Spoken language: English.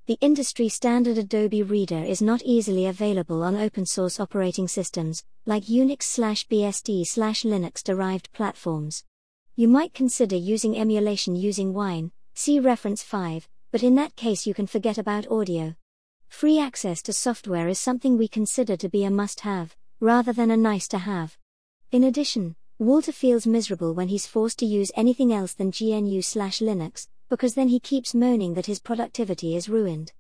The industry standard Adobe Reader is not easily available on open source operating systems, like Unix/BSD/Linux derived platforms. You might consider using emulation using Wine, see reference 5, but in that case you can forget about audio. Free access to software is something we consider to be a must-have, rather than a nice-to-have. In addition, Walter feels miserable when he's forced to use anything else than GNU/Linux, because then he keeps moaning that his productivity is ruined.